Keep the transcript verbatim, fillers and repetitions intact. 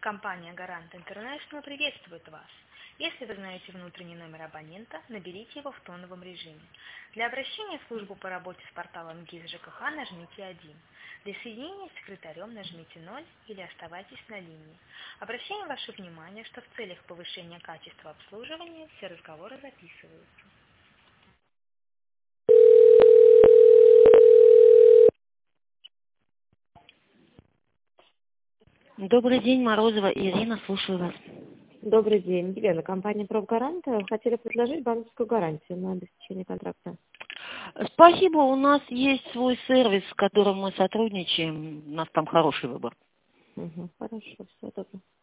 Компания Гарант Интернешнл приветствует вас. Если вы знаете внутренний номер абонента, наберите его в тоновом режиме. Для обращения в службу по работе с порталом ГИС ЖКХ нажмите один. Для соединения с секретарем нажмите ноль или оставайтесь на линии. Обращаем ваше внимание, что в целях повышения качества обслуживания все разговоры записываются. Добрый день, Морозова Ирина, слушаю вас. Добрый день, Елена, компания «Профгарант». Хотели предложить банковскую гарантию на обеспечение контракта. Спасибо, у нас есть свой сервис, с которым мы сотрудничаем, у нас там хороший выбор. Угу, хорошо, все добро.